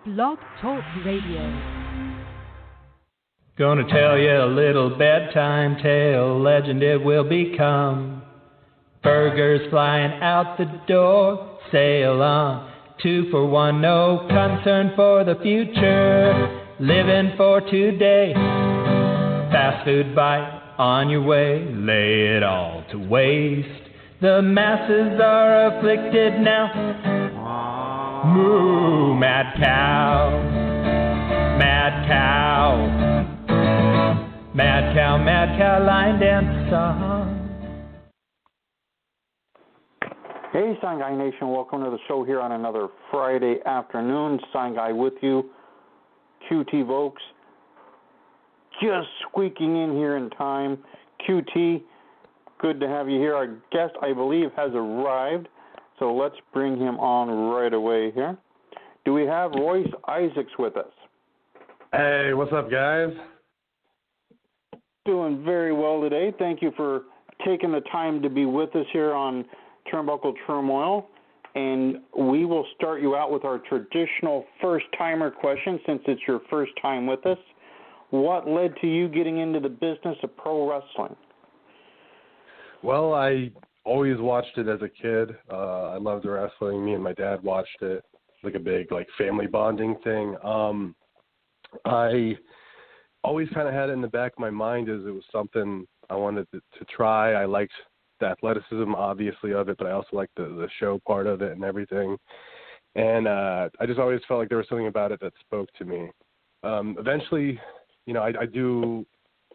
Blog Talk Radio. Gonna tell you a little bedtime tale, legend it will become. Burgers flying out the door, sail on. 2 for 1, no concern for the future. Living for today, fast food bite on your way, lay it all to waste. The masses are afflicted now. Moo, mad cow, mad cow, mad cow, mad cow, line dance song. Hey, Sign Guy Nation, welcome to the show here on another Friday afternoon. Sign Guy with you, QT Vokes, just squeaking in here in time. QT, good to have you here. Our guest, I believe, has arrived. So let's bring him on right away here. Do we have Royce Isaacs with us? Hey, what's up, guys? Doing very well today. Thank you for taking the time to be with us here on Turnbuckle Turmoil. And we will start you out with our traditional first-timer question since it's your first time with us. What led to you getting into the business of pro wrestling? Well, I always watched it as a kid. I loved wrestling. Me and my dad watched it, like a big family bonding thing. I always kind of had it in the back of my mind as it was something I wanted to try. I liked the athleticism, obviously, of it, but I also liked the show part of it and everything. And I just always felt like there was something about it that spoke to me. Eventually, I do,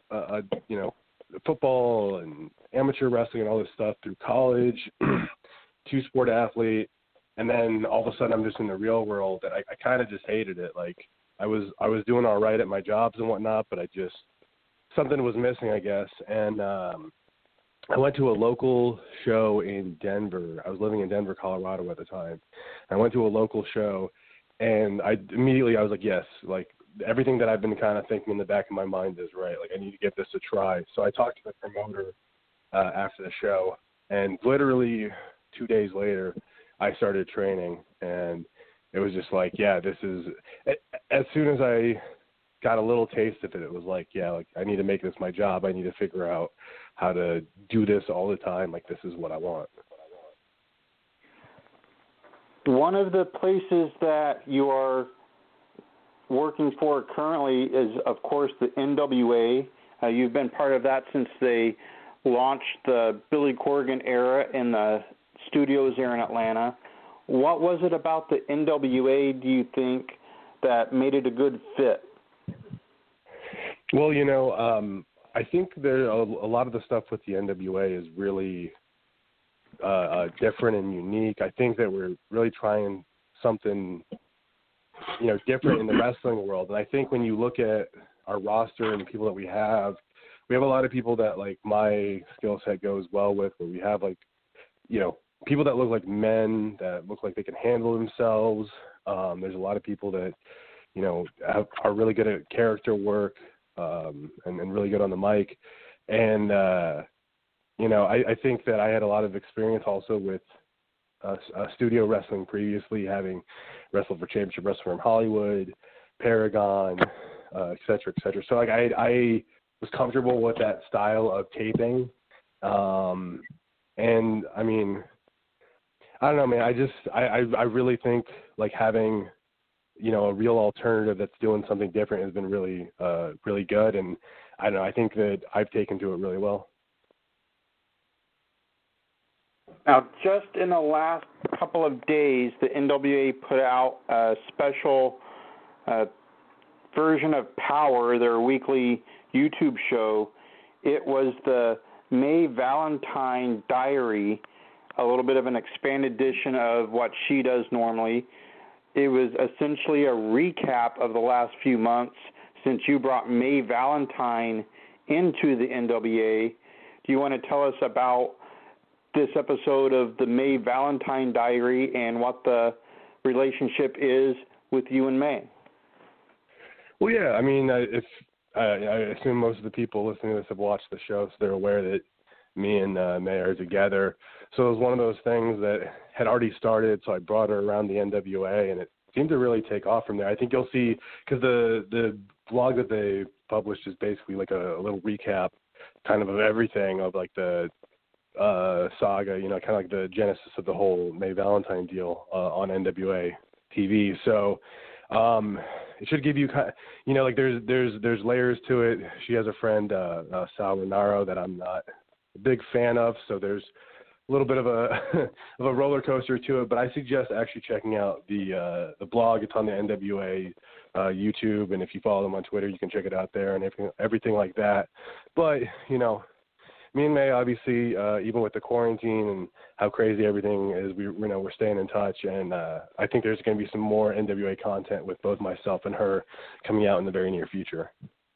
football and amateur wrestling and all this stuff through college, two-sport athlete, and then all of a sudden I'm just in the real world, and I kind of just hated it. I was doing all right at my jobs and whatnot, but something was missing, I guess. And I went to a local show in Denver. I was living in Denver, Colorado at the time. I went to a local show, and I was like, yes, everything that I've been kind of thinking in the back of my mind is right. I need to get this a try. So I talked to the promoter after the show, and literally 2 days later, I started training, and it was just this is, as soon as I got a little taste of it, it was I need to make this my job. I need to figure out how to do this all the time. This is what I want. One of the places that you are working for currently is, of course, the NWA. You've been part of that since they launched the Billy Corgan era in the studios there in Atlanta. What was it about the NWA, do you think, that made it a good fit? Well, I think there a lot of the stuff with the NWA is really different and unique. I think that we're really trying something different in the wrestling world. And I think when you look at our roster and the people that we have a lot of people that my skill set goes well with, where we have people that look like men, that look like they can handle themselves. There's a lot of people that, are really good at character work, and really good on the mic. And, I think that I had a lot of experience also with studio wrestling previously, having wrestled for Championship Wrestling from Hollywood, Paragon, et cetera, et cetera. So I was comfortable with that style of taping. And I mean, I don't know, man, I really think having, a real alternative that's doing something different has been really, really good. And I don't know, I think that I've taken to it really well. Now, just in the last couple of days, the NWA put out a special version of Power, their weekly YouTube show. It was the May Valentine Diary, a little bit of an expanded edition of what she does normally. It was essentially a recap of the last few months since you brought May Valentine into the NWA. Do you want to tell us about this episode of the May Valentine Diary and what the relationship is with you and May? Well, yeah, I mean, I assume most of the people listening to this have watched the show, so they're aware that me and May are together. So it was one of those things that had already started, so I brought her around the NWA, and it seemed to really take off from there. I think you'll see, because the blog that they published is basically like a little recap kind of everything of like the saga, kind of like the genesis of the whole May Valentine deal on NWA TV. So it should give you like there's layers to it. She has a friend, Sal Renaro, that I'm not a big fan of, so there's a little bit of a of a roller coaster to it. But I suggest actually checking out the blog. It's on the NWA YouTube, and if you follow them on Twitter, you can check it out there and everything like that. But me and May, obviously, even with the quarantine and how crazy everything is, we're staying in touch, and I think there's going to be some more NWA content with both myself and her coming out in the very near future.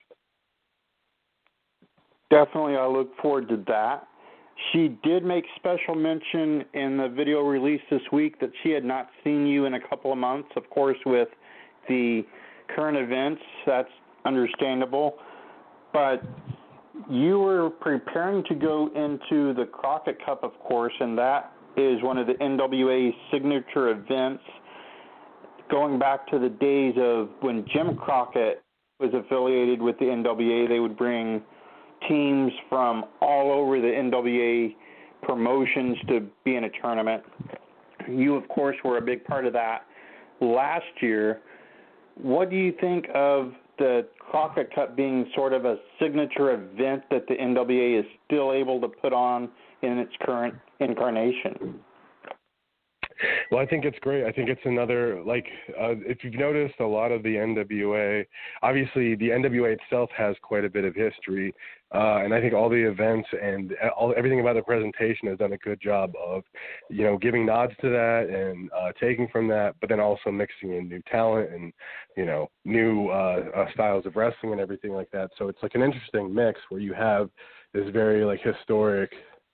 Definitely, I look forward to that. She did make special mention in the video release this week that she had not seen you in a couple of months. Of course, with the current events, that's understandable. But you were preparing to go into the Crockett Cup, of course, and that is one of the NWA's signature events. Going back to the days of when Jim Crockett was affiliated with the NWA, they would bring teams from all over the NWA promotions to be in a tournament. You, of course, were a big part of that last year. What do you think of the Crockett Cup being sort of a signature event that the NWA is still able to put on in its current incarnation? Well, I think it's great. I think it's another, if you've noticed, a lot of the NWA, obviously the NWA itself has quite a bit of history, and I think all the events and everything about the presentation has done a good job of, giving nods to that and taking from that, but then also mixing in new talent and, new styles of wrestling and everything like that. So it's like an interesting mix where you have this very historic,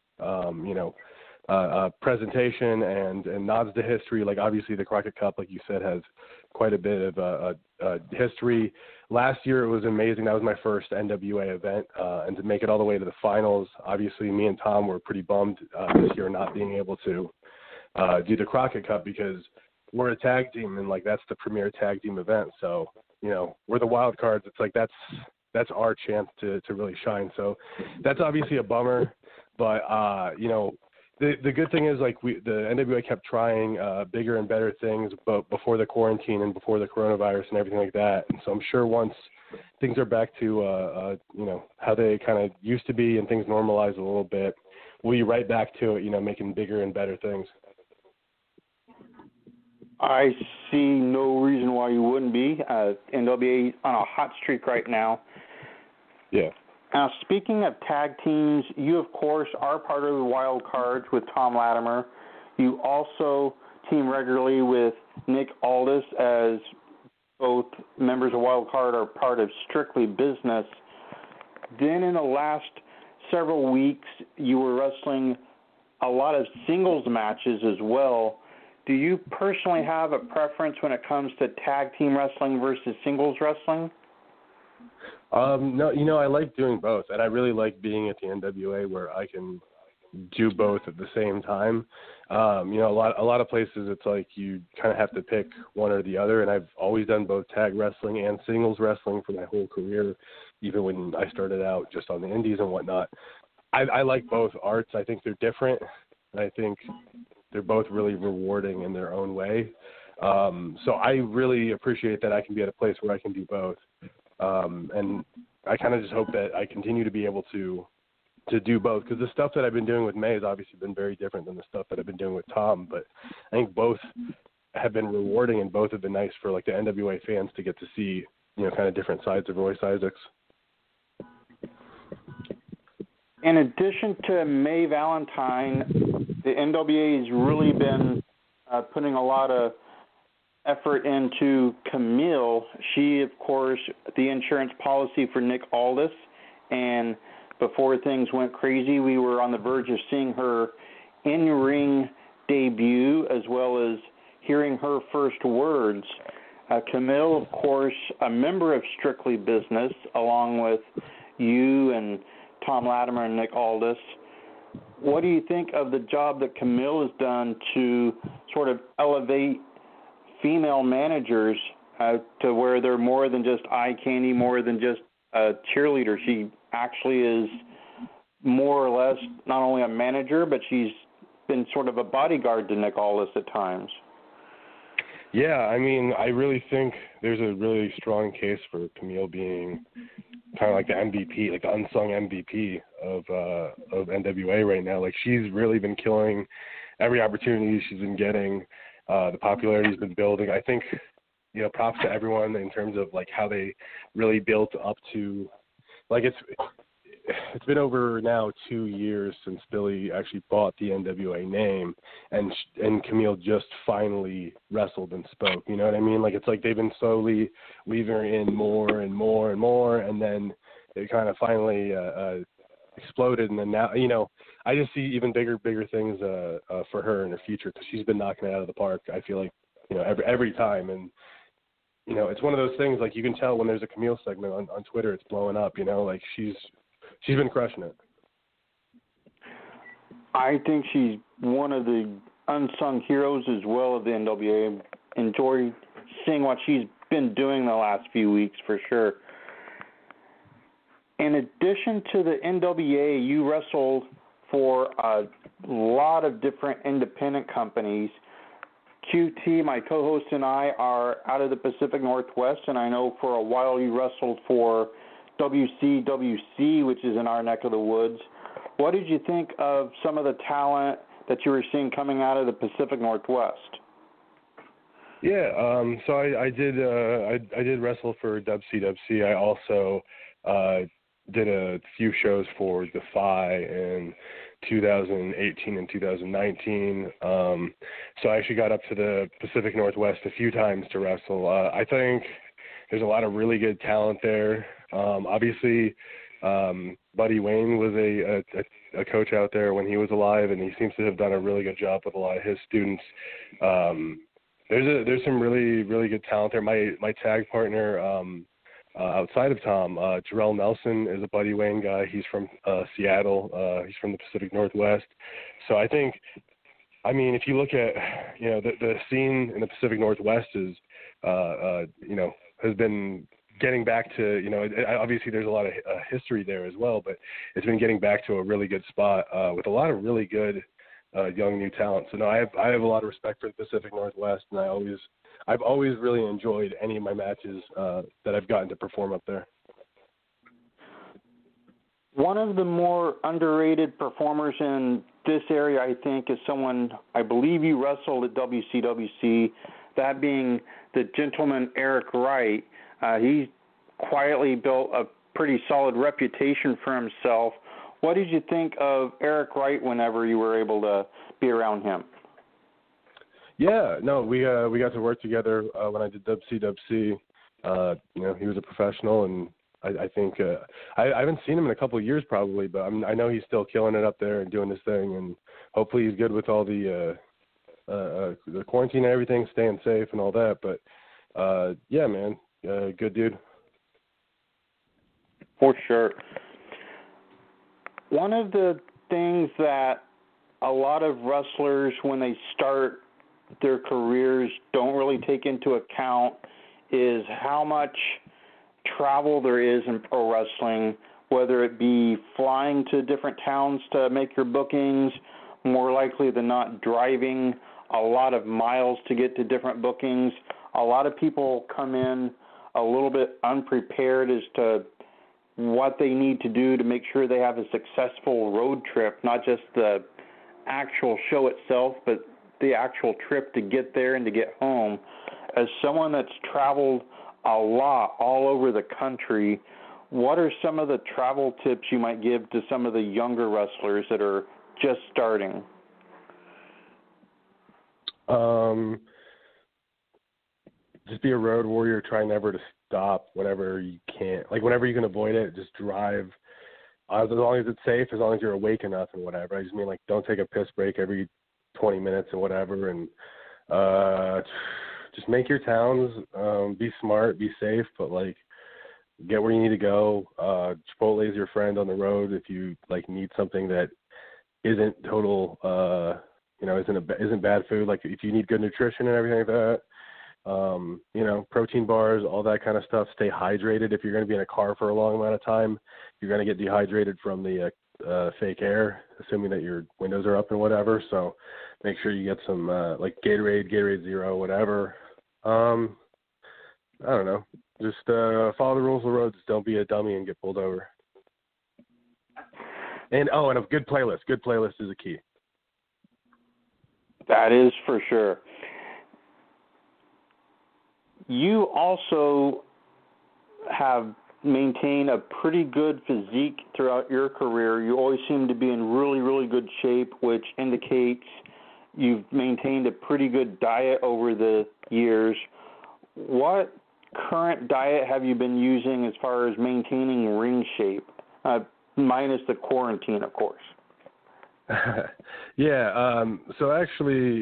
presentation and nods to history. Like obviously the Crockett Cup, like you said, has quite a bit of history. Last year it was amazing. That was my first NWA event, and to make it all the way to the finals, obviously me and Tom were pretty bummed this year not being able to do the Crockett Cup because we're a tag team and that's the premier tag team event. So, we're the wild cards. It's like that's our chance to really shine. So that's obviously a bummer, but The good thing is, the NWA kept trying bigger and better things, but before the quarantine and before the coronavirus and everything like that. And so I'm sure once things are back to, how they kind of used to be and things normalize a little bit, we'll be right back to it, making bigger and better things. I see no reason why you wouldn't be. NWA on a hot streak right now. Yeah. Now, speaking of tag teams, you, of course, are part of the Wild Cards with Tom Latimer. You also team regularly with Nick Aldis, as both members of Wild Card are part of Strictly Business. Then in the last several weeks, you were wrestling a lot of singles matches as well. Do you personally have a preference when it comes to tag team wrestling versus singles wrestling? No, I like doing both, and I really like being at the NWA where I can do both at the same time. A lot of places it's like you kind of have to pick one or the other, and I've always done both tag wrestling and singles wrestling for my whole career, even when I started out just on the indies and whatnot. I like both arts. I think they're different, and I think they're both really rewarding in their own way. So I really appreciate that I can be at a place where I can do both. And I kind of just hope that I continue to be able to do both, because the stuff that I've been doing with May has obviously been very different than the stuff that I've been doing with Tom, but I think both have been rewarding and both have been nice for the NWA fans to get to see, kind of different sides of Royce Isaacs. In addition to May Valentine, the NWA has really been putting a lot of effort into Camille. She, of course, the insurance policy for Nick Aldis, and before things went crazy, we were on the verge of seeing her in-ring debut as well as hearing her first words. Camille, of course, a member of Strictly Business, along with you and Tom Latimer and Nick Aldis. What do you think of the job that Camille has done to sort of elevate female managers to where they're more than just eye candy, more than just a cheerleader. She actually is more or less not only a manager, but she's been sort of a bodyguard to Nick Aldis at times. Yeah, I mean, I really think there's a really strong case for Camille being kind of like the MVP, like the unsung MVP of NWA right now. Like, she's really been killing every opportunity she's been getting. The popularity's been building. I think, you know, props to everyone in terms of like how they really built up to, like, it's been over now 2 years since Billy actually bought the NWA name, and Camille just finally wrestled and spoke. You know what I mean? Like, it's like they've been slowly weaving her in more and more and more, and then it kind of finally exploded. And then now, you know, I just see even bigger things for her in the future, because she's been knocking it out of the park. I feel like, you know, every time. And you know, it's one of those things, like, you can tell when there's a Camille segment on Twitter, it's blowing up. You know, like, she's been crushing it. I think she's one of the unsung heroes as well of the NWA. Enjoy seeing what she's been doing the last few weeks for sure. In addition to the NWA, you wrestled for a lot of different independent companies. QT, my co-host, and I are out of the Pacific Northwest, and I know for a while you wrestled for WCWC, which is in our neck of the woods. What did you think of some of the talent that you were seeing coming out of the Pacific Northwest? Yeah, so I did wrestle for WCWC. I also did a few shows for Defy in 2018 and 2019. So I actually got up to the Pacific Northwest a few times to wrestle. I think there's a lot of really good talent there. Obviously, Buddy Wayne was a coach out there when he was alive, and he seems to have done a really good job with a lot of his students. There's some really good talent there. My tag partner outside of Tom, Jarrell Nelson, is a Buddy Wayne guy. He's from Seattle. He's from the Pacific Northwest. So I think, I mean, if you look at, you know, the scene in the Pacific Northwest is, you know, has been getting back to, you know, obviously there's a lot of history there as well, but it's been getting back to a really good spot with a lot of really good young new talent. So no, I have a lot of respect for the Pacific Northwest, and I've always really enjoyed any of my matches that I've gotten to perform up there. One of the more underrated performers in this area, I think, is someone I believe you wrestled at WCWC, that being the gentleman Eric Wright. He quietly built a pretty solid reputation for himself. What did you think of Eric Wright whenever you were able to be around him? Yeah, no, we got to work together when I did WCWC. You know, he was a professional, and I think I haven't seen him in a couple of years probably, but I know he's still killing it up there and doing his thing, and hopefully he's good with all the quarantine and everything, staying safe and all that. But yeah, man, good dude. For sure. One of the things that a lot of wrestlers, when they start their careers, don't really take into account is how much travel there is in pro wrestling, whether it be flying to different towns to make your bookings, more likely than not driving a lot of miles to get to different bookings. A lot of people come in a little bit unprepared as to what they need to do to make sure they have a successful road trip, not just the actual show itself, but the actual trip to get there and to get home. As someone that's traveled a lot all over the country, what are some of the travel tips you might give to some of the younger wrestlers that are just starting? Just be a road warrior. Try never to stop whenever you can. Like, whenever you can avoid it, just drive. As long as it's safe, as long as you're awake enough and whatever. I just mean, like, don't take a piss break every 20 minutes or whatever. And just make your towns. Be smart, be safe, but, like, get where you need to go. Chipotle is your friend on the road if you, like, need something that isn't total, you know, isn't bad food. Like, if you need good nutrition and everything like that, Protein bars, all that kind of stuff. Stay hydrated. If you're going to be in a car for a long amount of time, you're going to get dehydrated from the fake air, assuming that your windows are up and whatever. So make sure you get some like Gatorade Zero, whatever. I don't know. Just follow the rules of the road. Don't be a dummy and get pulled over. And a good playlist. Good playlist is a key. That is for sure. You also have maintained a pretty good physique throughout your career. You always seem to be in really, really good shape, which indicates you've maintained a pretty good diet over the years. What current diet have you been using as far as maintaining ring shape, minus the quarantine, of course? So actually,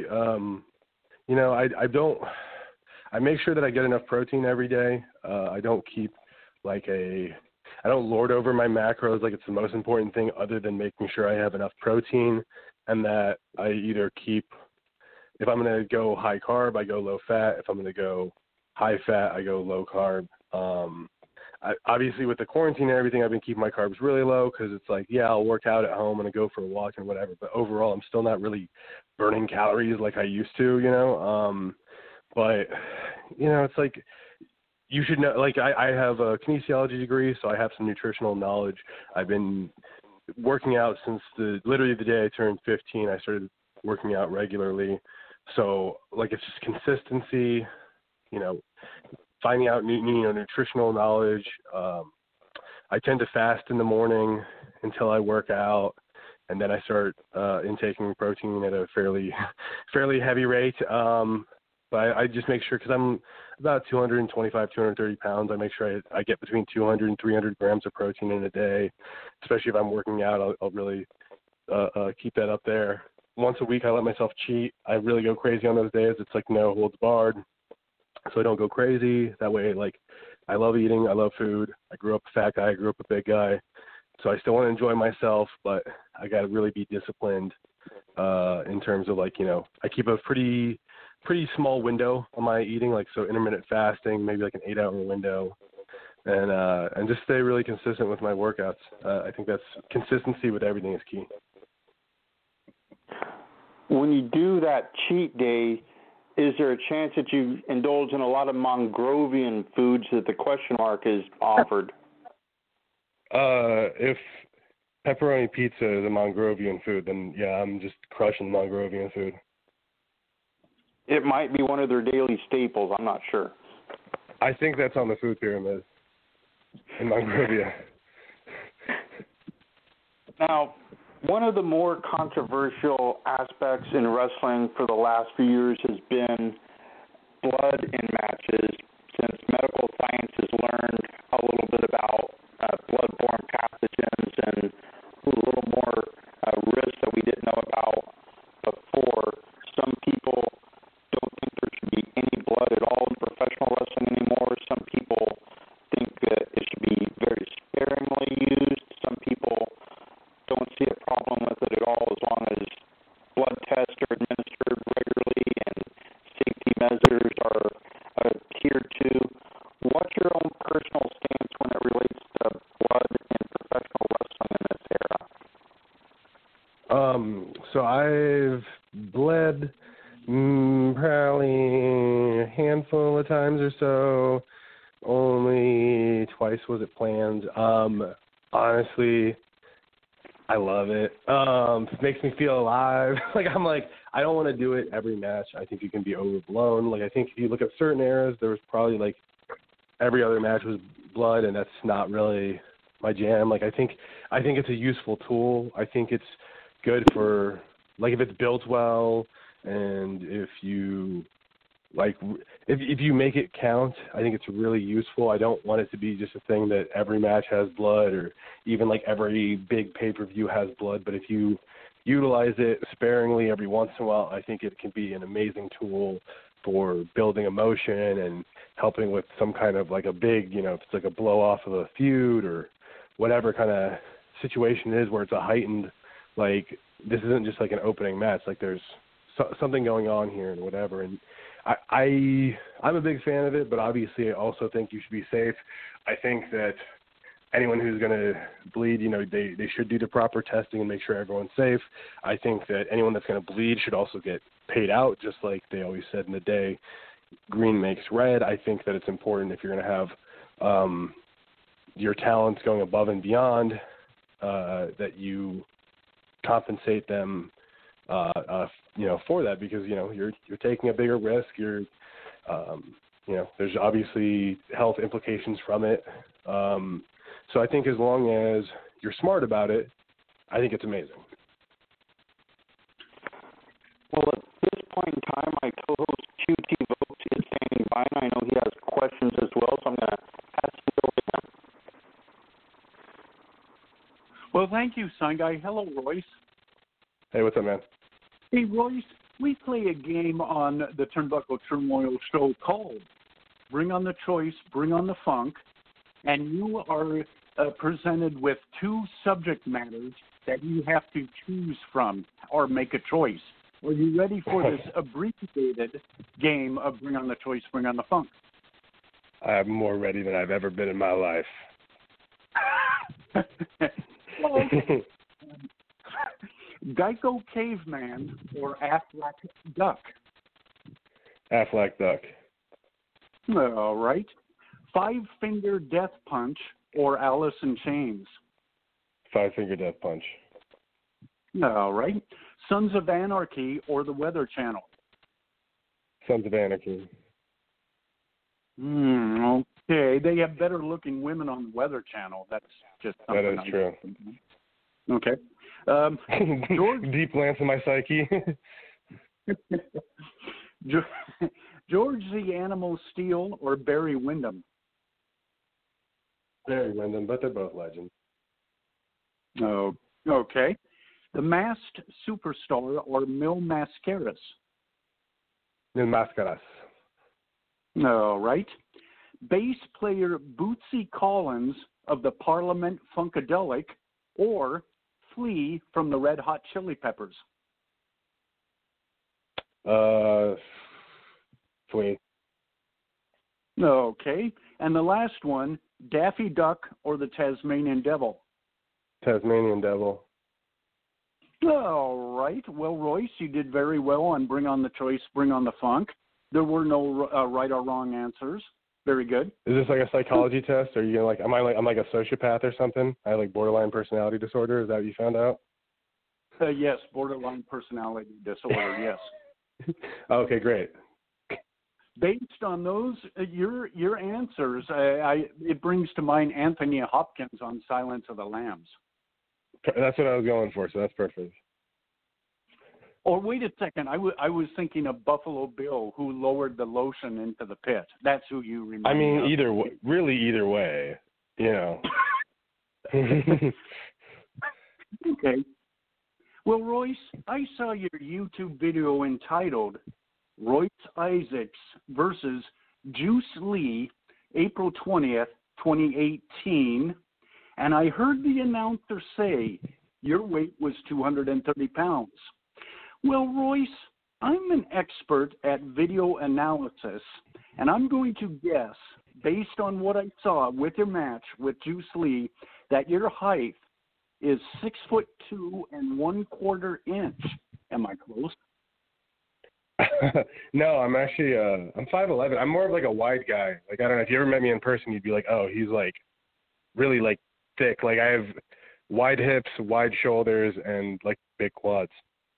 I make sure that I get enough protein every day. I don't keep I don't lord over my macros like it's the most important thing, other than making sure I have enough protein, and that I either keep, if I'm going to go high carb, I go low fat. If I'm going to go high fat, I go low carb. Obviously with the quarantine and everything, I've been keeping my carbs really low because it's I'll work out at home and I go for a walk and whatever. But overall, I'm still not really burning calories like I used to, But, it's like you should know, I have a kinesiology degree, so I have some nutritional knowledge. I've been working out since literally the day I turned 15. I started working out regularly. So, it's just consistency, finding out nutritional knowledge. I tend to fast in the morning until I work out, and then I start intaking protein at a fairly heavy rate. But I just make sure, because I'm about 225, 230 pounds, I make sure I get between 200 and 300 grams of protein in a day. Especially if I'm working out, I'll really keep that up there. Once a week, I let myself cheat. I really go crazy on those days. It's no holds barred, so I don't go crazy. That way, I love eating. I love food. I grew up a fat guy. I grew up a big guy. So I still want to enjoy myself, but I got to really be disciplined in terms of, I keep a pretty small window on my eating, so intermittent fasting, maybe an 8-hour window, and just stay really consistent with my workouts. I think that's consistency with everything is key. When you do that cheat day, is there a chance that you indulge in a lot of Mongrovian foods that the question mark is offered? If pepperoni pizza is a Mongrovian food, then yeah, I'm just crushing Mongrovian food. It might be one of their daily staples. I'm not sure. I think that's on the food pyramid in Monrovia. Now, one of the more controversial aspects in wrestling for the last few years has been blood in matches, since medical science has learned a little bit about blood-borne pathogens and a little more risks that we didn't know about before. Some people don't think there should be any blood at all in professional wrestling anymore. Some people think that it should be very sparingly used. Some people don't see a problem with it at all as long as blood tests are administered regularly and safety measures are adhered to. What's your own personal stance when it relates to blood in professional wrestling in this era? So I've bled probably a handful of times or so. Only twice was it planned. Honestly, I love it. It makes me feel alive. I don't want to do it every match. I think it can be overblown. I think if you look at certain eras, there was probably every other match was blood, and that's not really my jam. I think it's a useful tool. I think it's good for if it's built well, and if you if you make it count, I think it's really useful. I don't want it to be just a thing that every match has blood, or even every big pay-per-view has blood. But if you utilize it sparingly every once in a while, I think it can be an amazing tool for building emotion and helping with some kind of a big, if it's a blow off of a feud or whatever kind of situation it is where it's a heightened, this isn't just an opening match. There's something going on here and whatever. And I'm a big fan of it, but obviously I also think you should be safe. I think that anyone who's going to bleed, they should do the proper testing and make sure everyone's safe. I think that anyone that's going to bleed should also get paid out, just like they always said in the day, green makes red. I think that it's important if you're going to have your talents going above and beyond, that you compensate them, for that, because you're taking a bigger risk. You're, there's obviously health implications from it. So I think as long as you're smart about it, I think it's amazing. Well, at this point in time, my co-host QT Votes is standing by, and I know he has questions as well, so I'm going to pass it over to him. Well, thank you, Sun Guy. Hello, Royce. Hey, what's up, man? Hey, Royce, we play a game on the Turnbuckle Turmoil show called Bring on the Choice, Bring on the Funk, and you are presented with two subject matters that you have to choose from or make a choice. Are you ready for this abbreviated game of Bring on the Choice, Bring on the Funk? I'm more ready than I've ever been in my life. Well, Geico Caveman or Aflac Duck? Aflac Duck. All right. Five-Finger Death Punch or Alice in Chains? Five-Finger Death Punch. All right. Sons of Anarchy or The Weather Channel? Sons of Anarchy. Okay. They have better-looking women on The Weather Channel. That's just something. That is true. Okay. George, deep glance in my psyche. George the Animal Steele or Barry Windham? Barry Windham, but they're both legends. Oh, okay. The Masked Superstar or Mil Mascaras? Mil Mascaras. All right. Bass player Bootsy Collins of the Parliament Funkadelic or Flea from the Red Hot Chili Peppers? Flea. Okay. And the last one, Daffy Duck or the Tasmanian Devil? Tasmanian Devil. All right. Well, Royce, you did very well on Bring on the Choice, Bring on the Funk. There were no right or wrong answers. Very good. Is this like a psychology test? Or are you gonna I'm like a sociopath or something? I have like borderline personality disorder. Is that what you found out? Yes, borderline personality disorder. Yes. Okay, great. Based on those, your answers, it brings to mind Anthony Hopkins on Silence of the Lambs. That's what I was going for, so that's perfect. Or wait a second, I was thinking of Buffalo Bill, who lowered the lotion into the pit. That's who you remember. I mean, either way, Okay. Well, Royce, I saw your YouTube video entitled Royce Isaacs versus Juice Lee, April 20th, 2018, and I heard the announcer say your weight was 230 pounds. Well, Royce, I'm an expert at video analysis, and I'm going to guess, based on what I saw with your match with Juice Lee, that your height is 6'2" and 1/4 inch. Am I close? No, I'm actually I'm 5'11". I'm more of like a wide guy. Like, I don't know, if you ever met me in person, you'd be like, oh, he's like really like thick. Like, I have wide hips, wide shoulders, and like big quads.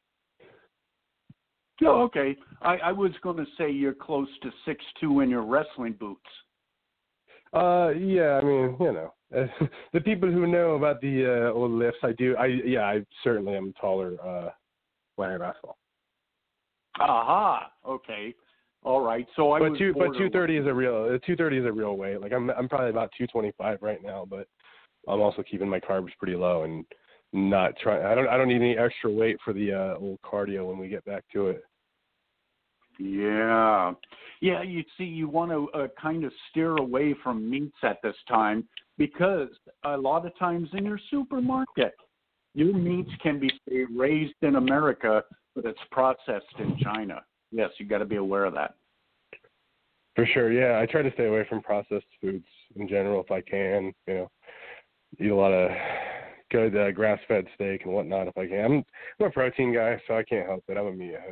Oh, okay. I was going to say you're close to 6'2" in your wrestling boots. Yeah, I mean, the people who know about the old lifts, I certainly am taller when I wrestle. Aha. Okay. All right. So but 230 is a real weight. Like, I'm probably about 225 right now, but I'm also keeping my carbs pretty low and not trying. I don't need any extra weight for the old cardio when we get back to it. Yeah. Yeah, you see, you want to kind of steer away from meats at this time because a lot of times in your supermarket, your meats can be raised in America, but it's processed in China. Yes, you got to be aware of that. For sure, yeah. I try to stay away from processed foods in general if I can. Eat a lot of good grass-fed steak and whatnot if I can. I'm a protein guy, so I can't help it. I'm a meathead.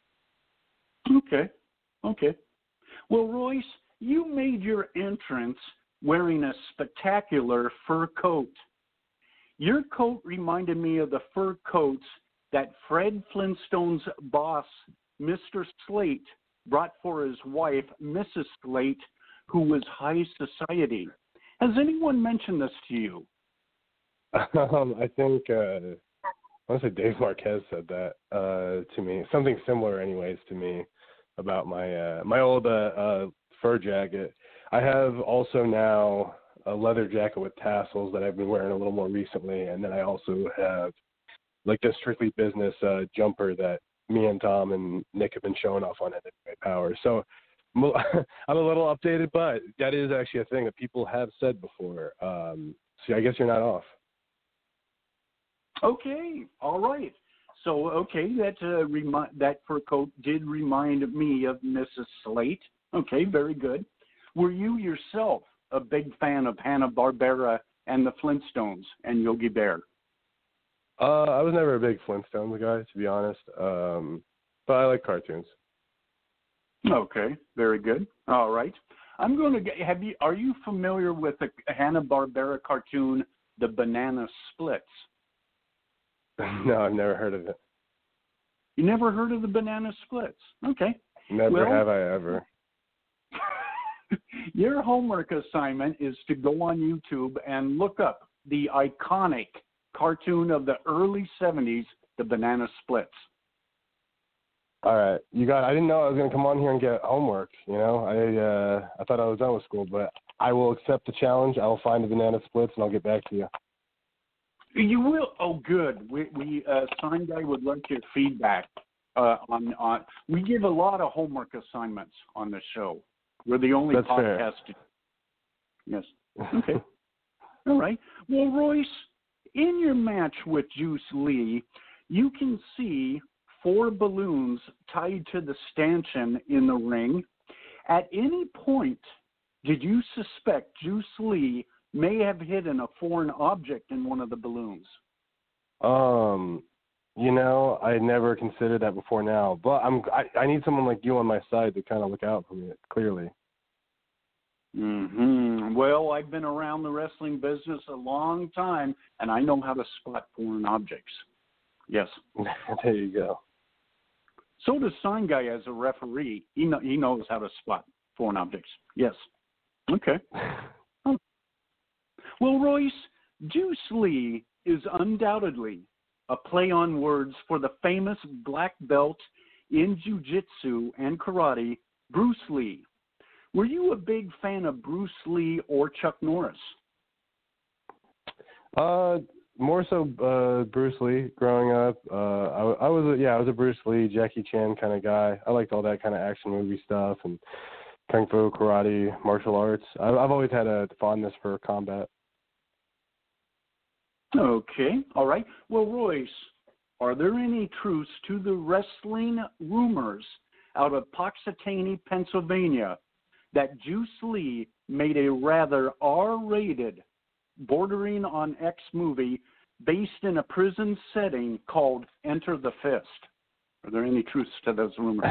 Okay. Well, Royce, you made your entrance wearing a spectacular fur coat. Your coat reminded me of the fur coats that Fred Flintstone's boss, Mr. Slate, brought for his wife, Mrs. Slate, who was high society. Has anyone mentioned this to you? I think I want to say Dave Marquez said that to me. Something similar, anyways, to me about my old fur jacket. I have also now a leather jacket with tassels that I've been wearing a little more recently, and then I also have like this strictly business jumper that me and Tom and Nick have been showing off on MMA Power. So I'm a little updated, but that is actually a thing that people have said before. So I guess you're not off. Okay, all right. So, that fur coat did remind me of Mrs. Slate. Okay, very good. Were you yourself a big fan of Hanna-Barbera and the Flintstones and Yogi Bear? I was never a big Flintstones guy, to be honest, but I like cartoons. Okay, very good. All right. I'm going to get. Are you familiar with the Hanna-Barbera cartoon, The Banana Splits? No, I've never heard of it. You never heard of the Banana Splits? Okay. Never have I ever. Your homework assignment is to go on YouTube and look up the iconic cartoon of the early 70s, The Banana Splits. All right. I didn't know I was going to come on here and get homework, I thought I was done with school, but I will accept the challenge. I will find the Banana Splits, and I'll get back to you. You will? Oh, good. We Sign Guy would like your feedback on. We give a lot of homework assignments on the show. We're the only That's podcast. Fair. Yes. Okay. All right. Well, Royce, in your match with Juice Lee, you can see 4 balloons tied to the stanchion in the ring. At any point, did you suspect Juice Lee may have hidden a foreign object in one of the balloons? I never considered that before now, but I need someone like you on my side to kind of look out for me, clearly. Well, I've been around the wrestling business a long time, and I know how to spot foreign objects. Yes. There you go. So does Sign Guy as a referee. He knows how to spot foreign objects. Yes. Okay. Well, Royce, Juice Lee is undoubtedly a play on words for the famous black belt in jiu-jitsu and karate, Bruce Lee. Were you a big fan of Bruce Lee or Chuck Norris? More so Bruce Lee growing up. I was a Bruce Lee, Jackie Chan kind of guy. I liked all that kind of action movie stuff and kung fu, karate, martial arts. I've always had a fondness for combat. Okay, all right. Well, Royce, are there any truths to the wrestling rumors out of Punxsutawney, Pennsylvania, that Juice Lee made a rather R-rated, bordering on X movie based in a prison setting called Enter the Fist? Are there any truths to those rumors?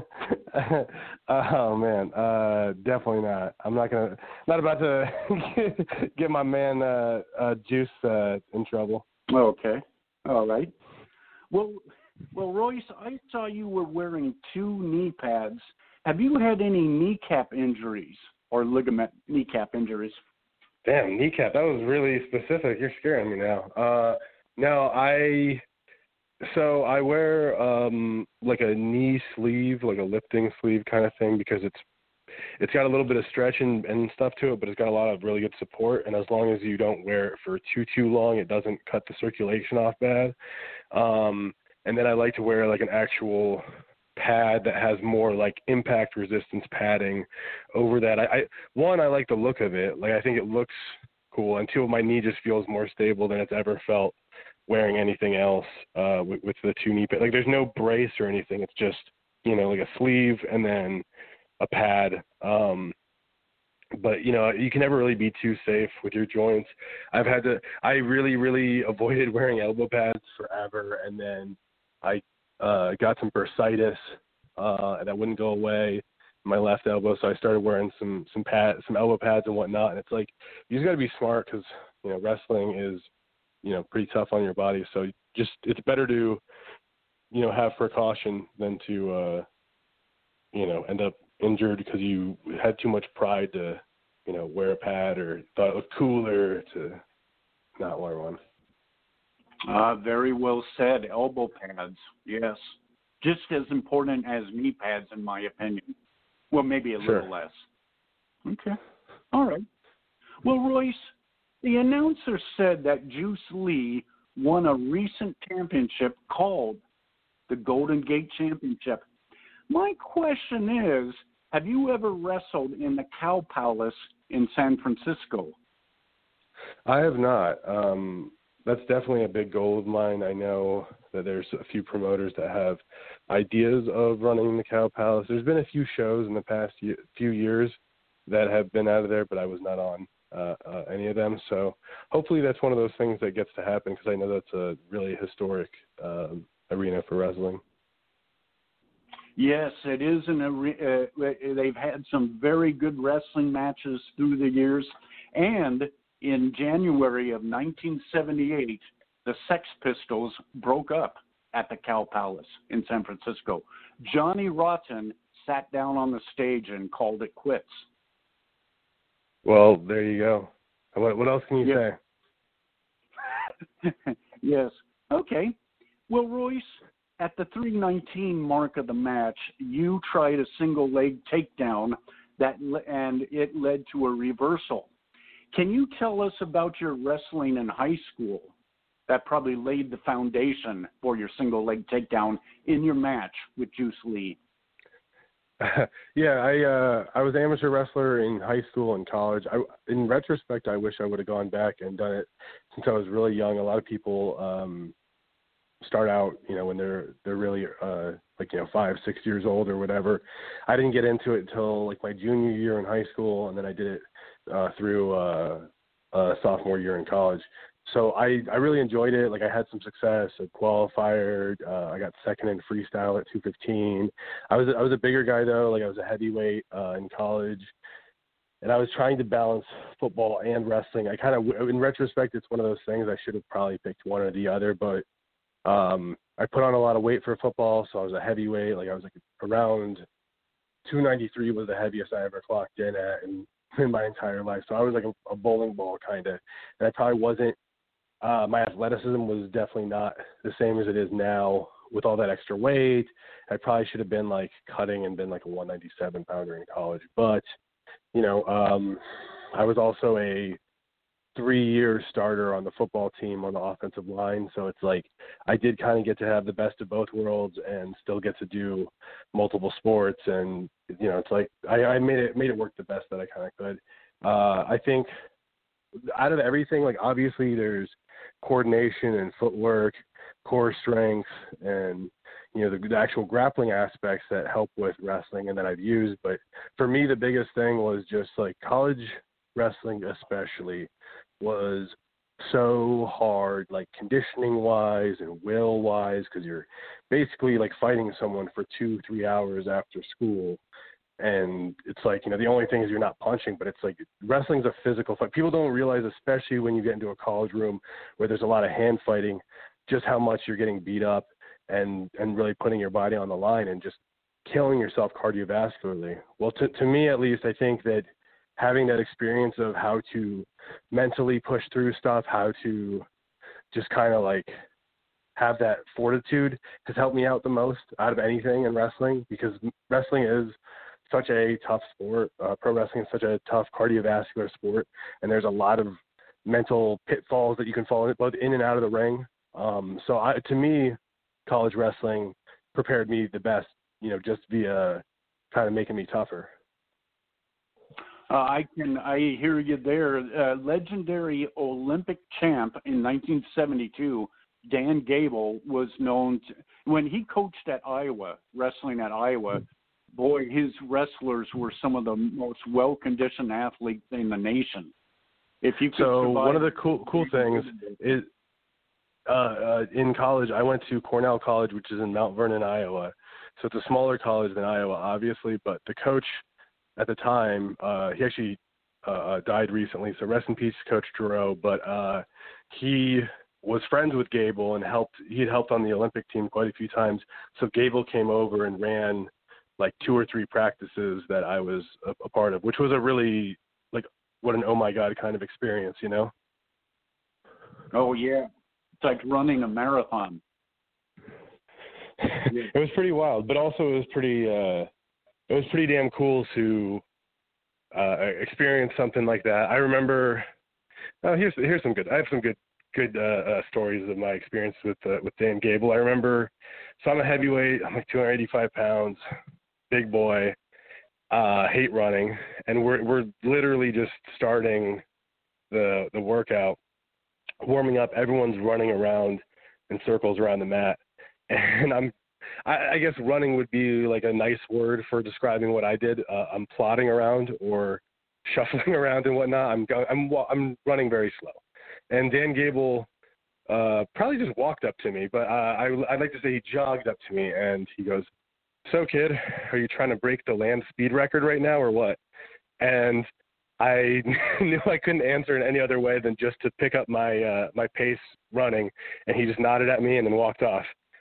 Oh man, definitely not. I'm not about to get my man Juice in trouble. Okay, all right. Well, Royce, I saw you were wearing 2 knee pads. Have you had any kneecap injuries or ligament kneecap injuries? Damn, kneecap. That was really specific. You're scaring me now. No, So I wear like a knee sleeve, like a lifting sleeve kind of thing, because it's got a little bit of stretch and stuff to it, but it's got a lot of really good support. And as long as you don't wear it for too long, it doesn't cut the circulation off bad. And then I like to wear like an actual pad that has more like impact resistance padding over that. I like the look of it. Like I think it looks cool. And 2, my knee just feels more stable than it's ever felt wearing anything else with the 2 knee pads. Like there's no brace or anything. It's just, like a sleeve and then a pad. But, you know, you can never really be too safe with your joints. I really, really avoided wearing elbow pads forever. And then I got some bursitis that wouldn't go away in my left elbow. So I started wearing some elbow pads and whatnot. And it's like, you just got to be smart because, you know, wrestling is, you know, pretty tough on your body. So it's better to, you know, have precaution than to, you know, end up injured because you had too much pride to, you know, wear a pad or thought it looked cooler to not wear one. Very well said. Elbow pads, yes. Just as important as knee pads, in my opinion. Well, maybe a little less. Okay. All right. Well, Royce, the announcer said that Juice Lee won a recent championship called the Golden Gate Championship. My question is, have you ever wrestled in the Cow Palace in San Francisco? I have not. That's definitely a big goal of mine. I know that there's a few promoters that have ideas of running the Cow Palace. There's been a few shows in the past few years that have been out of there, but I was not on any of them. So hopefully that's one of those things that gets to happen because I know that's a really historic arena for wrestling. Yes, it is. They've had some very good wrestling matches through the years. And in January of 1978, the Sex Pistols broke up at the Cow Palace in San Francisco. Johnny Rotten sat down on the stage and called it quits. Well, there you go. What else can you say? Yes. Okay. Well, Royce, at the 3:19 mark of the match, you tried a single leg takedown and it led to a reversal. Can you tell us about your wrestling in high school that probably laid the foundation for your single leg takedown in your match with Juice Lee? Yeah, I was an amateur wrestler in high school and college. In retrospect, I wish I would have gone back and done it since I was really young. A lot of people start out, you know, when they're really like, you know, 5-6 years old or whatever. I didn't get into it until like my junior year in high school, and then I did it through sophomore year in college. So I really enjoyed it. Like I had some success. I qualified. I got second in freestyle at 215. I was a bigger guy though. Like I was a heavyweight in college, and I was trying to balance football and wrestling. In retrospect, it's one of those things I should have probably picked one or the other, but I put on a lot of weight for football, so I was a heavyweight. Like I was like around 293 was the heaviest I ever clocked in at in my entire life. So I was like a bowling ball kind of, and I probably wasn't. My athleticism was definitely not the same as it is now with all that extra weight. I probably should have been like cutting and been like a 197 pounder in college. But you know, I was also a 3-year starter on the football team on the offensive line. So it's like I did kind of get to have the best of both worlds and still get to do multiple sports. And, you know, it's like I made it work the best that I kind of could. I think out of everything, like obviously there's coordination and footwork, core strength, and, you know, the actual grappling aspects that help with wrestling and that I've used. But for me, the biggest thing was just like college wrestling especially was so hard, like conditioning wise and will wise, because you're basically like fighting someone for 2-3 hours after school. And it's like, you know, the only thing is you're not punching, but it's like wrestling's a physical fight. People don't realize, especially when you get into a college room where there's a lot of hand fighting, just how much you're getting beat up and really putting your body on the line and just killing yourself cardiovascularly. Well, to me at least, I think that having that experience of how to mentally push through stuff, how to just kind of like have that fortitude has helped me out the most out of anything in wrestling, because wrestling is such a tough sport. Pro wrestling is such a tough cardiovascular sport, and there's a lot of mental pitfalls that you can fall in, both in and out of the ring. To me, college wrestling prepared me the best, you know, just via kind of making me tougher. I hear you there. Legendary Olympic champ in 1972, Dan Gable, was known when he coached at Iowa, wrestling at Iowa. boy, his wrestlers were some of the most well-conditioned athletes in the nation. If you could so survive, one of the cool things is in college, I went to Cornell College, which is in Mount Vernon, Iowa. So it's a smaller college than Iowa, obviously, but the coach at the time, he actually died recently, so rest in peace, Coach Giroux, but he was friends with Gable and he had helped on the Olympic team quite a few times. So Gable came over and ran like 2 or 3 practices that I was a part of, which was a really, like, what an oh my God kind of experience, you know? Oh, yeah. It's like running a marathon. It was pretty wild, but also it was pretty damn cool to experience something like that. I remember, here's some good, I have some good stories of my experience with Dan Gable. I remember, so I'm a heavyweight, I'm like 285 pounds, big boy, hate running, and we're literally just starting the workout, warming up. Everyone's running around in circles around the mat, and I guess running would be like a nice word for describing what I did. I'm plodding around or shuffling around and whatnot. I'm running very slow, and Dan Gable probably just walked up to me, but I'd like to say he jogged up to me, and he goes, "So, kid, are you trying to break the land speed record right now or what?" And I knew I couldn't answer in any other way than just to pick up my pace running, and he just nodded at me and then walked off.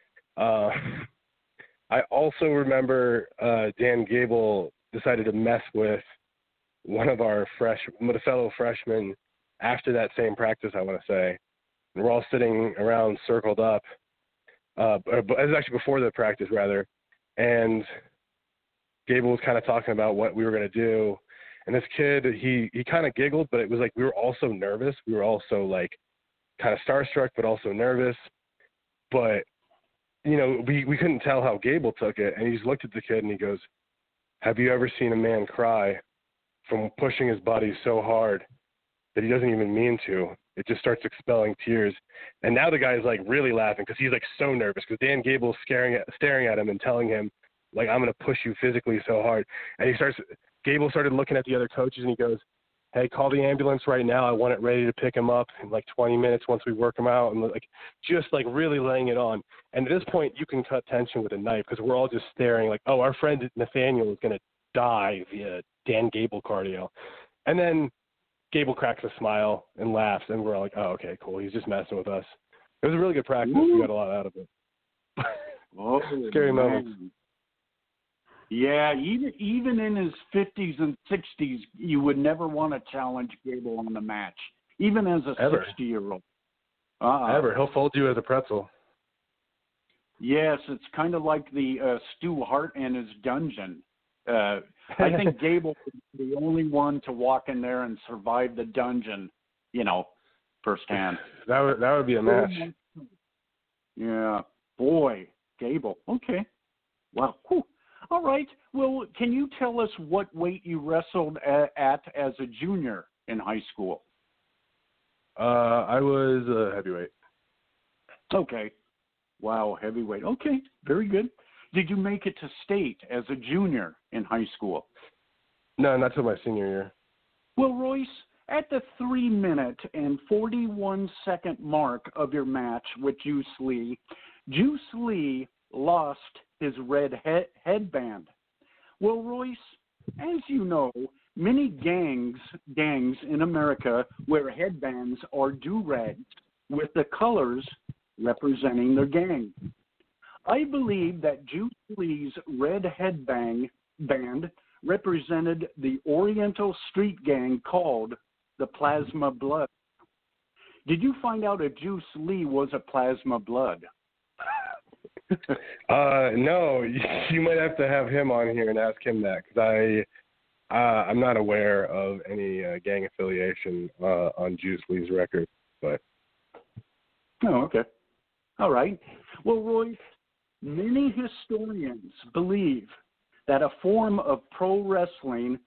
I also remember Dan Gable decided to mess with one of a fellow freshmen after that same practice, I want to say. And we're all sitting around circled up. It was actually before the practice, rather. And Gable was kind of talking about what we were going to do. And this kid, he kind of giggled, but it was like we were all so nervous. We were also like kind of starstruck, but also nervous. But, you know, we couldn't tell how Gable took it. And he just looked at the kid and he goes, "Have you ever seen a man cry from pushing his body so hard that he doesn't even mean to? It just starts expelling tears." And now the guy's like really laughing because he's like so nervous because Dan Gable's staring at him and telling him, like, "I'm going to push you physically so hard." And Gable started looking at the other coaches and he goes, "Hey, call the ambulance right now. I want it ready to pick him up in like 20 minutes once we work him out." And like, just like really laying it on. And at this point you can cut tension with a knife because we're all just staring like, oh, our friend Nathaniel is going to die via Dan Gable cardio. And then Gable cracks a smile and laughs, and we're all like, oh, okay, cool. He's just messing with us. It was a really good practice. We got a lot out of it. Oh, scary moments. Yeah, even in his 50s and 60s, you would never want to challenge Gable on the match, even as a 60-year-old. Ever. He'll fold you as a pretzel. Yes, it's kind of like the Stu Hart and his dungeon. I think Gable was the only one to walk in there and survive the dungeon, you know, firsthand. That would be a match. Yeah. Boy, Gable. Okay. Wow. Whew. All right. Well, can you tell us what weight you wrestled at as a junior in high school? I was a heavyweight. Okay. Wow, heavyweight. Okay, very good. Did you make it to state as a junior in high school? No, not till my senior year. Well, Royce, at the 3-minute and 41-second mark of your match with Juice Lee lost his red headband. Well, Royce, as you know, many gangs in America wear headbands or do-rags with the colors representing their gang. I believe that Juice Lee's red headband represented the Oriental street gang called the Plasma Blood. Did you find out if Juice Lee was a Plasma Blood? No, you might have to have him on here and ask him that because I'm not aware of any gang affiliation on Juice Lee's record. But oh, okay, all right. Well, Roy, many historians believe that a form of pro wrestling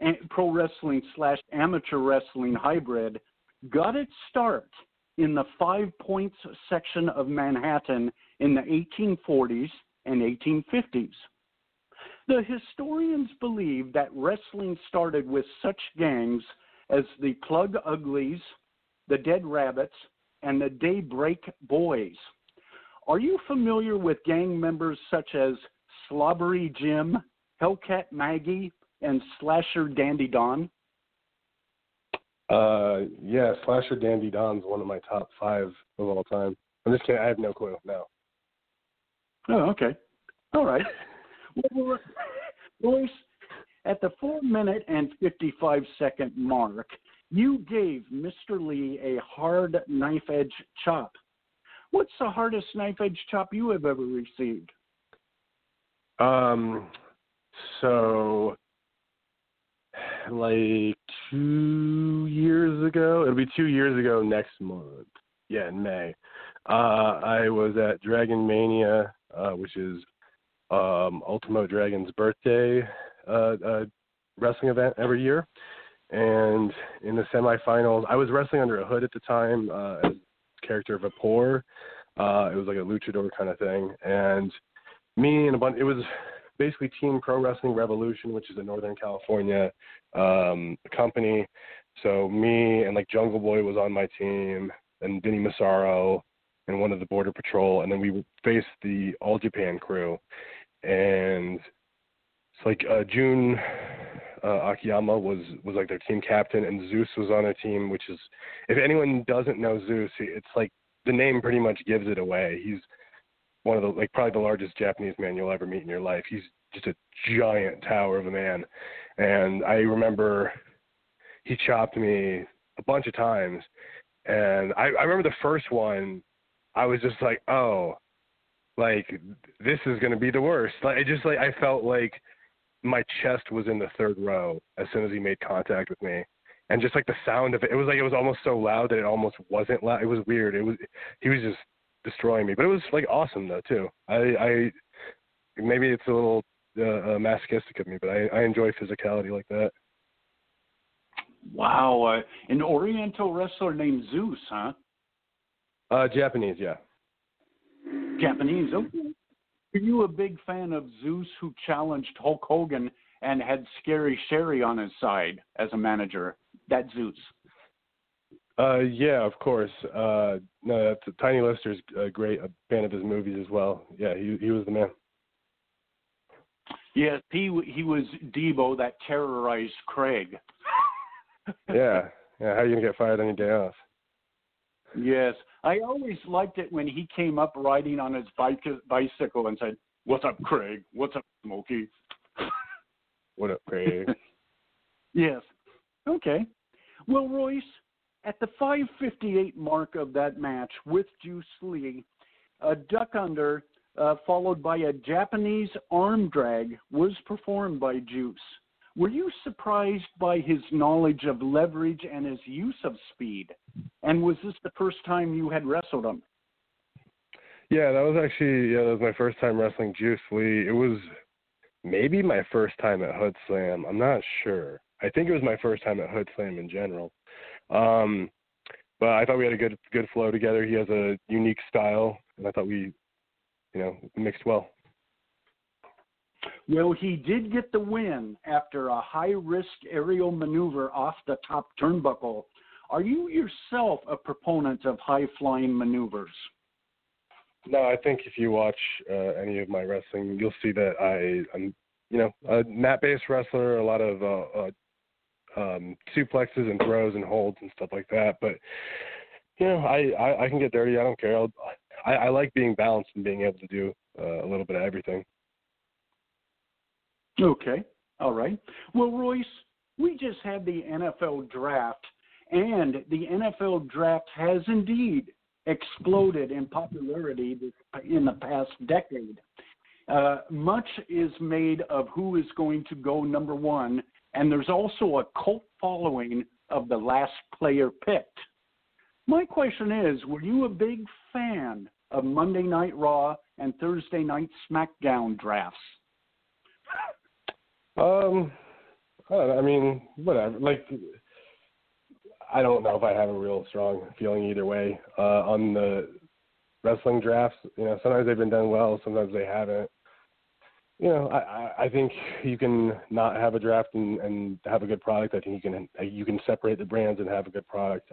/ amateur wrestling hybrid got its start in the 5 Points section of Manhattan in the 1840s and 1850s. The historians believe that wrestling started with such gangs as the Plug Uglies, the Dead Rabbits, and the Daybreak Boys. Are you familiar with gang members such as Slobbery Jim, Hellcat Maggie, and Slasher Dandy Don? Yeah, Slasher Dandy Don's one of my top 5 of all time. I'm just kidding. I have no clue. No. Oh, okay. All right. Well, Royce, at the 4-minute and 55-second mark, you gave Mr. Lee a hard knife-edge chop. What's the hardest knife-edge chop you have ever received? So, like 2 years ago, it'll be 2 years ago next month. Yeah, in May. I was at Dragon Mania, which is Ultimo Dragon's birthday wrestling event every year. And in the semifinals, I was wrestling under a hood at the time as character Vapor. It was like a luchador kind of thing. And me and it was basically Team Pro Wrestling Revolution, which is a Northern California company. So me and like Jungle Boy was on my team, and Vinny Massaro and one of the Border Patrol, and then we faced the All Japan crew. And it's like Jun Akiyama was like their team captain, and Zeus was on their team, which is, if anyone doesn't know Zeus, it's like the name pretty much gives it away. He's one of the, like, probably the largest Japanese man you'll ever meet in your life. He's just a giant tower of a man. And I remember he chopped me a bunch of times. And I remember the first one, I was just like, oh, like, this is going to be the worst. Like, it just, like, I felt like my chest was in the third row as soon as he made contact with me. And just, like, the sound of it, it was like, it was almost so loud that it almost wasn't loud. It was weird. He was just destroying me. But it was, like, awesome, though, too. I maybe it's a little masochistic of me, but I enjoy physicality like that. Wow. An Oriental wrestler named Zeus, huh? Japanese, yeah. Japanese, okay. Were you a big fan of Zeus, who challenged Hulk Hogan and had Scary Sherry on his side as a manager? That Zeus. Yeah, of course. No, Tiny Lister's a fan of his movies as well. Yeah, he was the man. Yes, he was Debo that terrorized Craig. Yeah. How are you gonna get fired on your day off? Yes, I always liked it when he came up riding on his bicycle and said, "What's up, Craig? What's up, Smokey?" What up, Craig? Yes. Okay. Well, Royce, at the 5:58 mark of that match with Juice Lee, a duck under followed by a Japanese arm drag was performed by Juice. Were you surprised by his knowledge of leverage and his use of speed? And was this the first time you had wrestled him? Yeah, that was my first time wrestling Juice Lee. It was maybe my first time at Hood Slam. I'm not sure. I think it was my first time at Hood Slam in general. But I thought we had a good flow together. He has a unique style, and I thought we, mixed well. Well, he did get the win after a high-risk aerial maneuver off the top turnbuckle. Are you yourself a proponent of high-flying maneuvers? No, I think if you watch any of my wrestling, you'll see that I'm, a mat-based wrestler, a lot of suplexes and throws and holds and stuff like that. But, I can get dirty. I don't care. I like being balanced and being able to do a little bit of everything. Okay. All right. Well, Royce, we just had the NFL draft, and the NFL draft has indeed exploded in popularity in the past decade. Much is made of who is going to go number one, and there's also a cult following of the last player picked. My question is, were you a big fan of Monday Night Raw and Thursday Night SmackDown drafts? I mean, whatever. Like, I don't know if I have a real strong feeling either way on the wrestling drafts. Sometimes they've been done well, sometimes they haven't. I think you can not have a draft and have a good product. I think you can separate the brands and have a good product.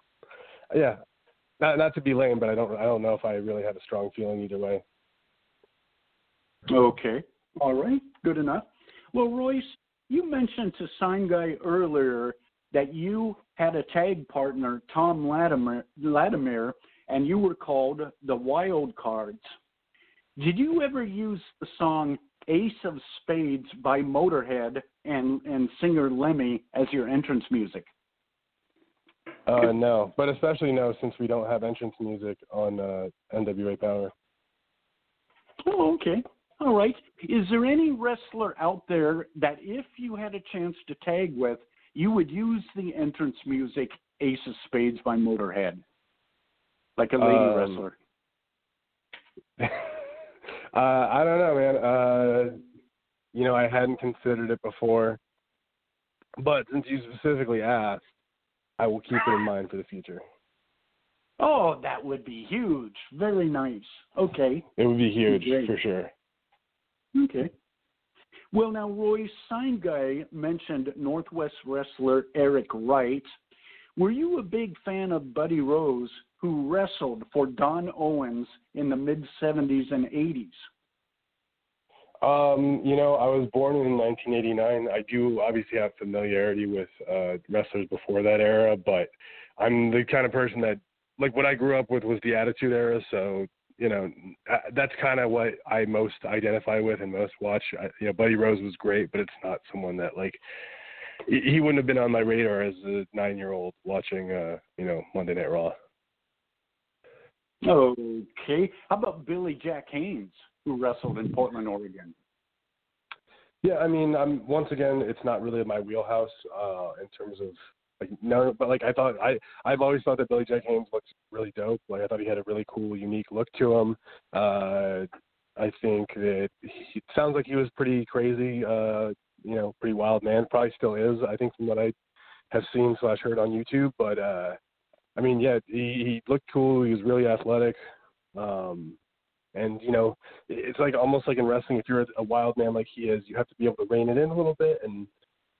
Not to be lame, but I don't know if I really have a strong feeling either way. Okay. All right. Good enough. Well, Royce, you mentioned to Sign Guy earlier that you had a tag partner, Tom Latimer, and you were called the Wild Cards. Did you ever use the song Ace of Spades by Motorhead and singer Lemmy as your entrance music? No, but especially no, since we don't have entrance music on NWA Power. Oh, okay. All right. Is there any wrestler out there that if you had a chance to tag with, you would use the entrance music Ace of Spades by Motorhead? Like a lady wrestler? I don't know, man. I hadn't considered it before. But since you specifically asked, I will keep it in mind for the future. Oh, that would be huge. Very nice. Okay. It would be huge, great. For sure. Okay. Well, now, Roy, Sign Guy mentioned Northwest wrestler Eric Wright. Were you a big fan of Buddy Rose, who wrestled for Don Owens in the mid-70s and 80s? I was born in 1989. I do obviously have familiarity with wrestlers before that era, but I'm the kind of person that, like, what I grew up with was the Attitude Era, so, that's kind of what I most identify with and most watch. Buddy Rose was great, but it's not someone that, like, he wouldn't have been on my radar as a 9-year-old watching, Monday Night Raw. Okay. How about Billy Jack Haynes, who wrestled in Portland, Oregon? Yeah, I mean, once again, it's not really my wheelhouse in terms of, like, no, but, like, I've always thought that Billy Jack Haynes looks really dope. Like, I thought he had a really cool, unique look to him. I think that it sounds like he was pretty crazy, pretty wild man. Probably still is, I think, from what I have seen / heard on YouTube. But, I mean, yeah, he looked cool. He was really athletic. And, it's like almost like in wrestling, if you're a wild man like he is, you have to be able to rein it in a little bit. And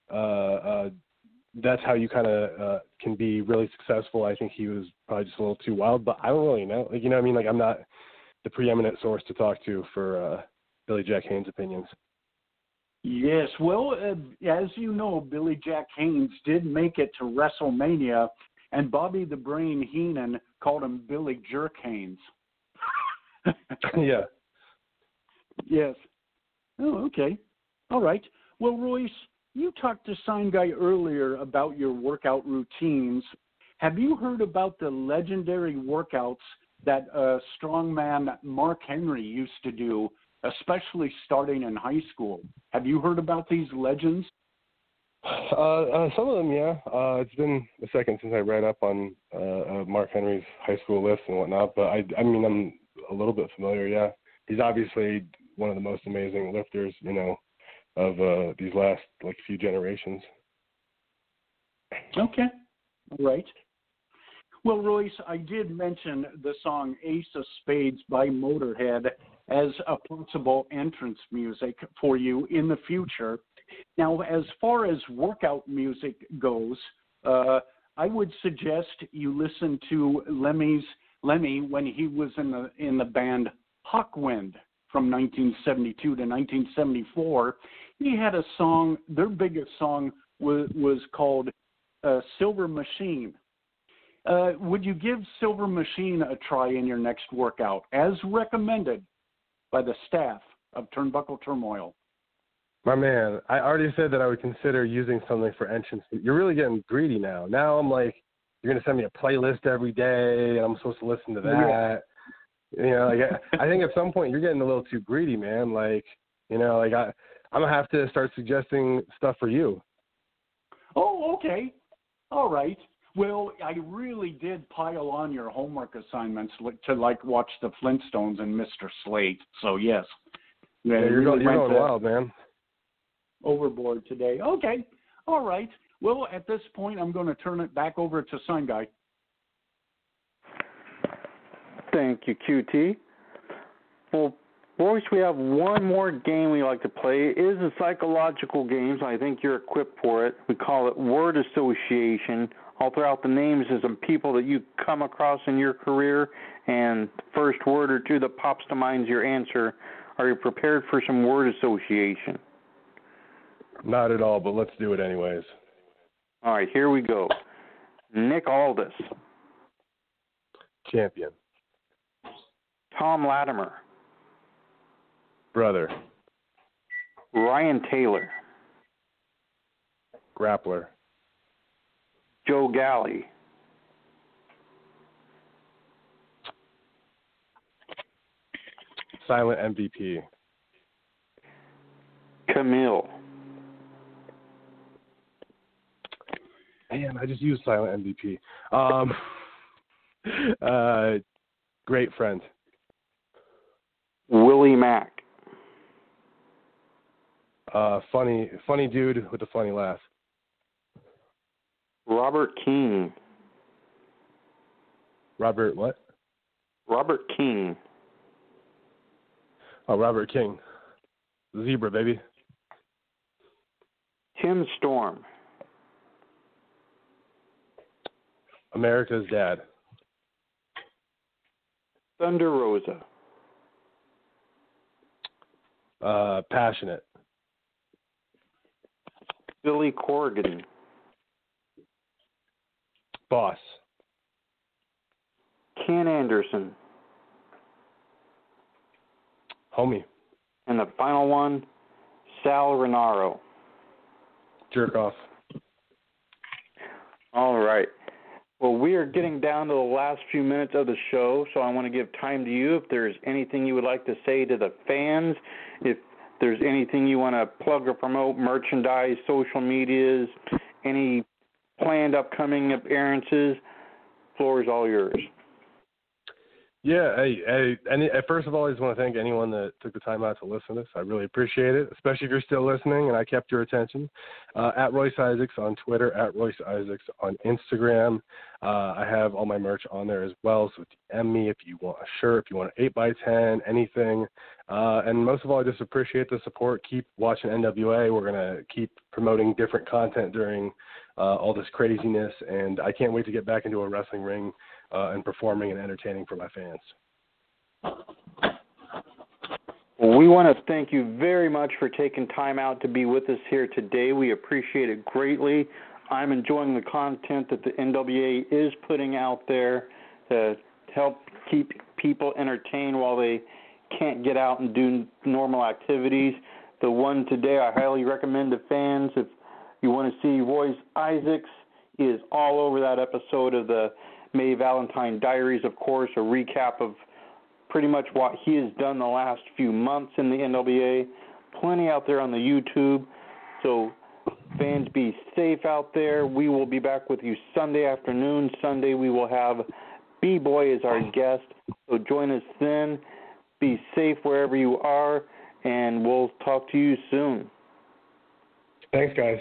that's how you kind of can be really successful. I think he was probably just a little too wild, but I don't really know. Like, I mean? Like, I'm not the preeminent source to talk to for Billy Jack Haynes' opinions. Yes, well, as you know, Billy Jack Haynes did make it to WrestleMania, and Bobby the Brain Heenan called him Billy Jerk Haynes. Yeah. Yes. Oh, okay. All right. Well, Royce, you talked to Sign Guy earlier about your workout routines. Have you heard about the legendary workouts that strongman Mark Henry used to do, especially starting in high school? Have you heard about these legends? Some of them, yeah. It's been a second since I read up on Mark Henry's high school list and whatnot, but I mean, I'm a little bit familiar, yeah. He's obviously one of the most amazing lifters, of these last, like, few generations. Okay. All right. Well, Royce, I did mention the song Ace of Spades by Motorhead as a possible entrance music for you in the future. Now, as far as workout music goes, I would suggest you listen to Lemmy when he was in the band Hawkwind from 1972 to 1974. He had a song, their biggest song was called Silver Machine. Would you give Silver Machine a try in your next workout, as recommended by the staff of Turnbuckle Turmoil? My man, I already said that I would consider using something for entrance. You're really getting greedy now. Now I'm like, you're going to send me a playlist every day, and I'm supposed to listen to that. Yeah. I think at some point you're getting a little too greedy, man. Like, I'm going to have to start suggesting stuff for you. Oh, okay. All right. Well, I really did pile on your homework assignments to watch the Flintstones and Mr. Slate. So, yes. Yeah, you're going wild, man. Overboard today. Okay. All right. Well, at this point, I'm going to turn it back over to Sign Guy. Thank you, QT. Well, Royce, we have one more game we like to play. It is a psychological game, so I think you're equipped for it. We call it word association. I'll throw out the names of some people that you come across in your career, and the first word or two that pops to mind is your answer. Are you prepared for some word association? Not at all, but let's do it anyways. All right, here we go. Nick Aldis. Champion. Tom Latimer. Brother. Ryan Taylor. Grappler. Joe Galley. Silent MVP. Camille. Man, I just used Silent MVP. Great friend. Willie Mack. Funny dude with a funny laugh. Robert King. Robert what? Robert King. Oh, Robert King. Zebra, baby. Tim Storm. America's dad. Thunder Rosa. Passionate. Billy Corgan. Boss. Ken Anderson. Homie. And the final one, Sal Renaro. Jerk off. All right. Well, we are getting down to the last few minutes of the show, so I want to give time to you if there's anything you would like to say to the fans, if there's anything you want to plug or promote, merchandise, social medias, any planned upcoming appearances, floor is all yours. Yeah, first of all, I just want to thank anyone that took the time out to listen to this. I really appreciate it, especially if you're still listening and I kept your attention. At Royce Isaacs on Twitter, at Royce Isaacs on Instagram. I have all my merch on there as well, so DM me if you want a shirt, if you want an 8x10, anything. And most of all, I just appreciate the support. Keep watching NWA. We're going to keep promoting different content during all this craziness, and I can't wait to get back into a wrestling ring and performing and entertaining for my fans. Well, we want to thank you very much for taking time out to be with us here today. We appreciate it greatly. I'm enjoying the content that the NWA is putting out there to help keep people entertained while they can't get out and do normal activities. The one today I highly recommend to fans. If you want to see Royce Isaacs, he is all over that episode of the May Valentine Diaries, of course, a recap of pretty much what he has done the last few months in the NWA. Plenty out there on the YouTube. So fans, be safe out there. We will be back with you Sunday afternoon. Sunday we will have B-Boy as our guest. So join us then. Be safe wherever you are, and we'll talk to you soon. Thanks, guys.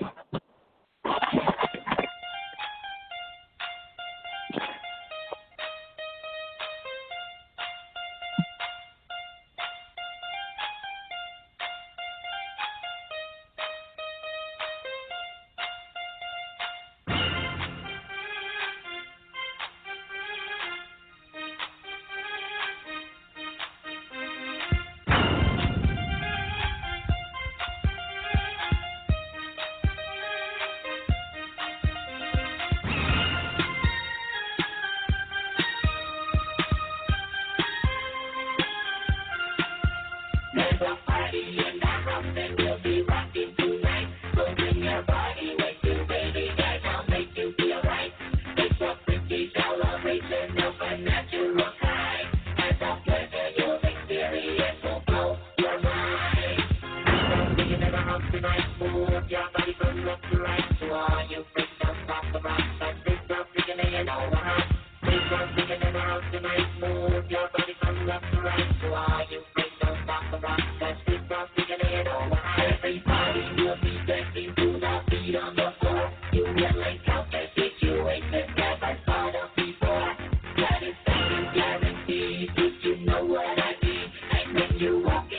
You walk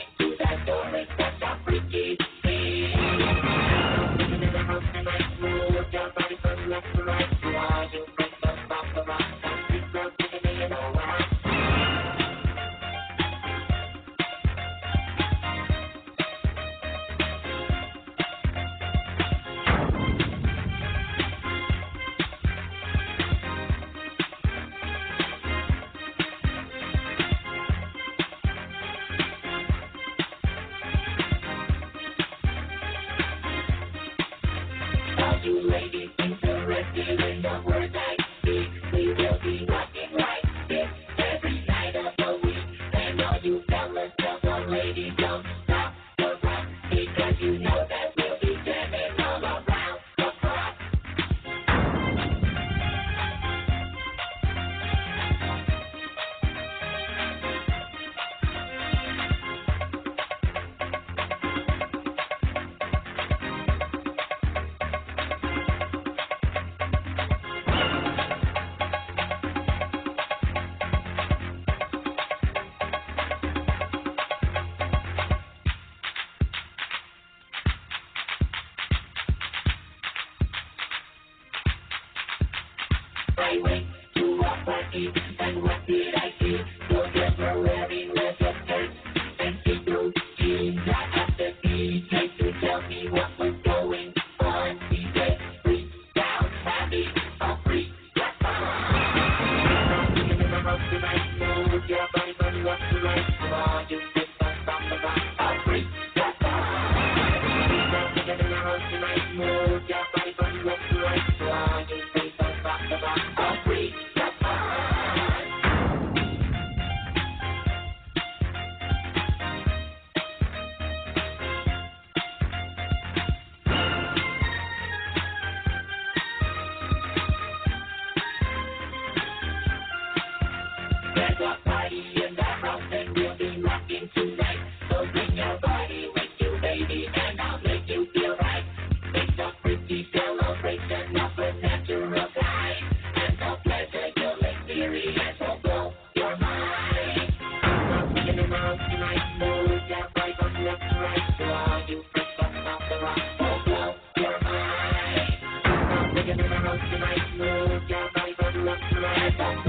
Tonight, move your body from left to right.